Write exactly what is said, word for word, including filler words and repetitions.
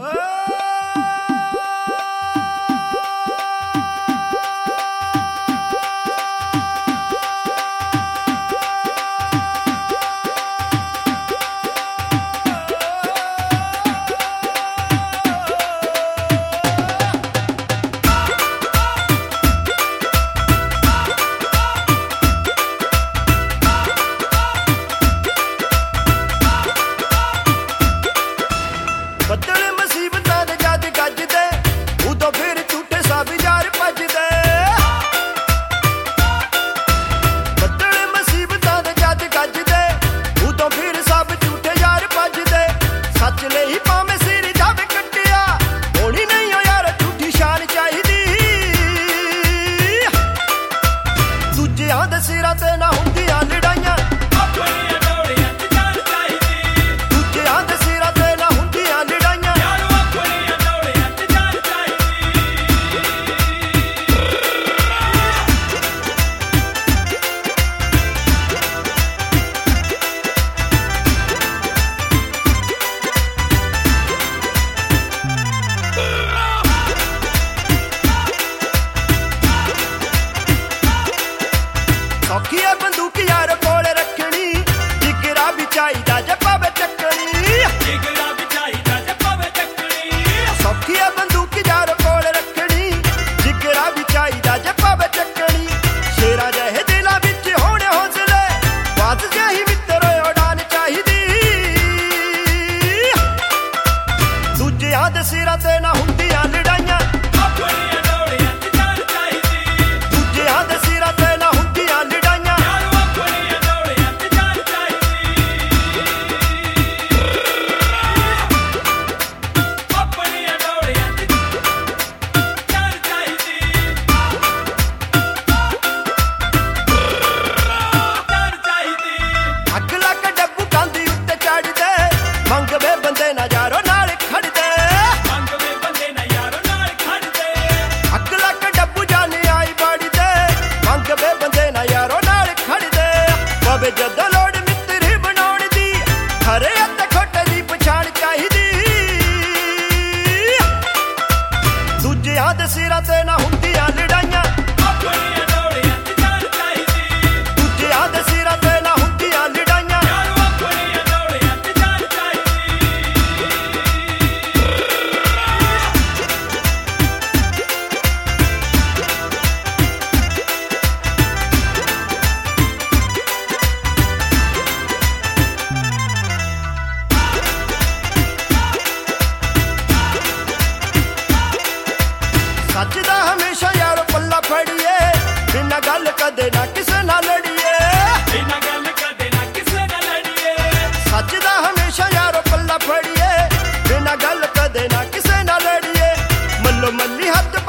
ਸਿਰਾਂ ਤੇ ਨਾ ਹੁੰਦੀਆਂ ਲੜਾਈਆਂ, ਆਪਣੀਆਂ ਡੋਲੀਆਂ ਚ ਜਾਨ ਚਾਹੀਦੀ। ਦੂਜਿਆਂ ਦੇ ਸਿਰਾਂ ਤੇ ਨਾ ਹੁੰਦੀਆਂ ਲੜਾਈਆਂ, ਯਾਰੋ ਆਪਣੀਆਂ ਡੋਲੀਆਂ ਚ ਜਾਨ ਚਾਹੀਦੀ। ਸੌਖੀ ਐ ਬੰਦੂਕ ਯਾਰ ਕੋਲ ਰੱਖਣੀ, ਜਿਗਰਾ ਵੀ ਚਾਹੀਦਾ ਜੇ ਪਵੇ ਚੱਕਣੀ। ਜਿਗਰਾ ਵੀ ਚਾਹੀਦਾ ਜੇ ਪਵੇ ਚੱਕਣੀ। ਸੌਖੀ ਐ ਬੰਦੂਕ ਯਾਰ ਕੋਲ ਰੱਖਣੀ, ਜਿਗਰਾ ਵੀ ਚਾਹੀਦਾ ਜੇ ਪਵੇ ਚੱਕਣੀ। ਸ਼ੇਰਾਂ ਜਿਹੇ ਦਿਲਾਂ ਵਿੱਚ ਹੋਣੇ ਹੌਸਲੇ, ਬਾਤ ਜਿਹੀ ਮਿੱਤਰੋ ਉਡਾਨ ਚਾਹੀਦੀ। ਦੂਜਿਆਂ ਦੇ ਸਿਰਾਂ ਤੇ ਨਾ ਹੁੰਦੀਆਂ ਲੜਾਈਆਂ, ਆਪਣੀਆਂ ਡੋਲੀਆਂ ਚ ਜਾਨ ਚਾਹੀਦੀ। ਦੂਜਿਆਂ ਦੇ ਸਿਰਾਂ ਤੇ ਨਾ ਹੁੰਦੀਆਂ ਲੜਾਈਆਂ, ਯਾਰੋ ਆਪਣੀਆਂ ਡੋਲੀਆਂ ਚ ਜਾਨ ਚਾਹੀਦੀ। ਆਪਣੀਆਂ ਡੋਲੀਆਂ ਚ ਜਾਨ ਚਾਹੀਦੀ। ਜਾਨ ਚਾਹੀਦੀ। ਅੱਗ ਲੱਗ ਡੱਬੂ ਕਾਂਦੀ ਉੱਤੇ ਚੜਦੇ, ਮੰਗਵੇ ਬੰਦੇ ਨਾ ਯਾਰੋ ਨਾਲ ਖੜਦੇ। ਮੰਗਵੇਂ ਬੰਦੇ ਨਾ ਯਾਰੋ ਨਾਲ ਖੜਦੇ। ਅੱਗ ਲੱਗ ਡੱਬੂ ਜਾਨ ਆਈ ਬੜਦੇ, ਮੰਗਵੇ ਬੰਦੇ ਨਾ ਯਾਰੋ ਨਾਲ ਖੜਦੇ। ਪਵੇ ਜਦੋਂ ਲੋੜ ਮਿੱਤਰੀ ਬਣਾਉਣ ਦੀ, ਹਰੇ ਅਤੇ ਖੋਟੇ ਦੀ ਪਛਾਣ ਚਾਹੀਦੀ। ਦੂਜਿਆਂ ਦੇ ਸਿਰਾਂ ਤੇ ਨਾ ਹੁੰਦੀਆਂ ਲੜਾਈਆਂ, ਆਪਣੀਆਂ ਡੋਲੀਆਂ ਚ ਜਾਨ ਚਾਹੀਦੀ। ਦੂਜਿਆਂ ਦੇ ਸਿਰਾਂ ਤੇ ਨਾ ਹੁੰਦੀਆਂ ਲੜਾਈਆਂ, ਯਾਰੋ ਆਪਣੀਆਂ ਡੋਲੀਆਂ ਚ ਜਾਨ ਚਾਹੀਦੀ। ਸੱਚ ਦਾ ਹਮੇਸ਼ਾ ਯਾਰੋ ਪੱਲਾ ਫੜੀਏ, ਬਿਨਾਂ ਗੱਲ ਕਦੇ ਨਾ ਕਿਸੇ ਨਾਲ ਲੜੀਏ। ਬਿਨਾਂ ਗੱਲ ਕਦੇ ਨਾ ਕਿਸੇ ਨਾਲ ਲੜੀਏ। ਸੱਚ ਦਾ ਹਮੇਸ਼ਾ ਯਾਰੋ ਪੱਲਾ ਫੜੀਏ, ਬਿਨਾਂ ਗੱਲ ਕਦੇ ਨਾ ਕਿਸੇ ਨਾਲ ਲੜੀਏ। ਮੱਲੋ ਮੱਲੀ ਹੱਥ